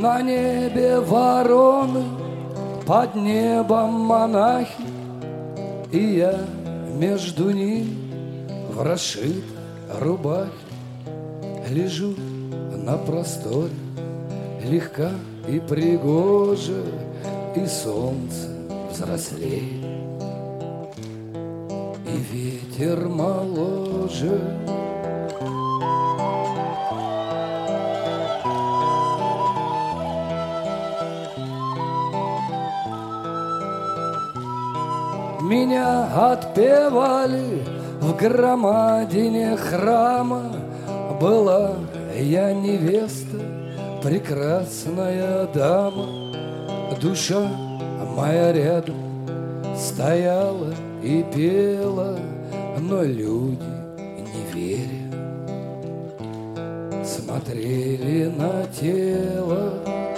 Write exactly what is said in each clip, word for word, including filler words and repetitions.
На небе вороны, под небом монахи, и я между ними в расшитой рубахе лежу на просторе, легка и пригожа, и солнце взрослеет, и ветер моложе. Меня отпевали в громадине храма, была я невеста, прекрасная дама. Душа моя рядом стояла и пела, но люди, не веря, смотрели на тело.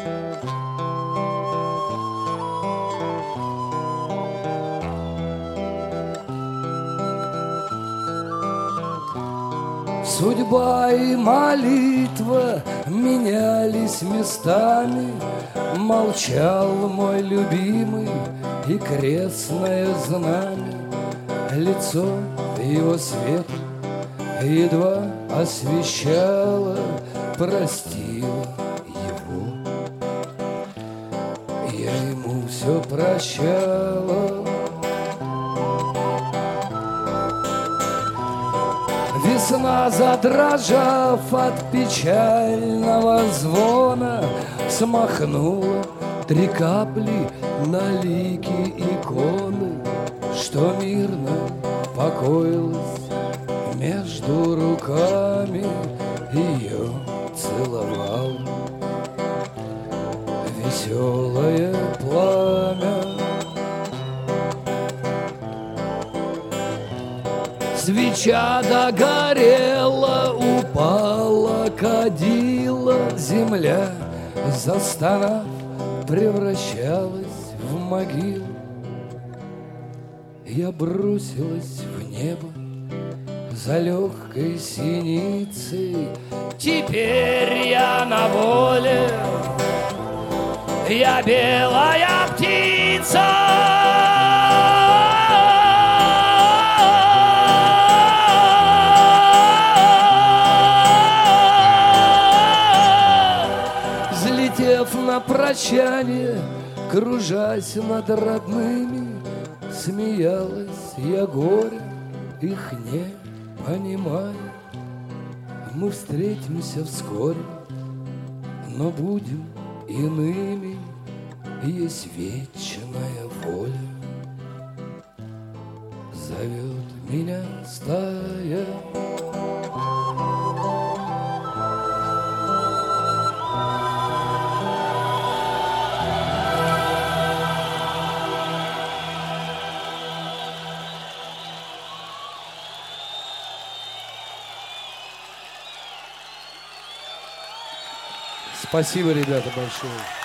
Судьба и молитва менялись местами, молчал мой любимый и крестное знамя. Лицо его света едва освещало, простила его, я ему все прощала. Весна, задрожав от печального звона, смахнула три капли на лики иконы, что мирно покоилась между руками. Ее целовал веселое пламя. Свеча догорела, упала кадила, земля, застонав, превращалась в могилу. Я бросилась в небо за легкой синицей. Теперь я на воле, я белая птица. На прощание, кружась над родными, смеялась я горя, их не понимая. Мы встретимся вскоре, но будем иными, есть вечная воля. Зовет меня стая. Спасибо, ребята, большое.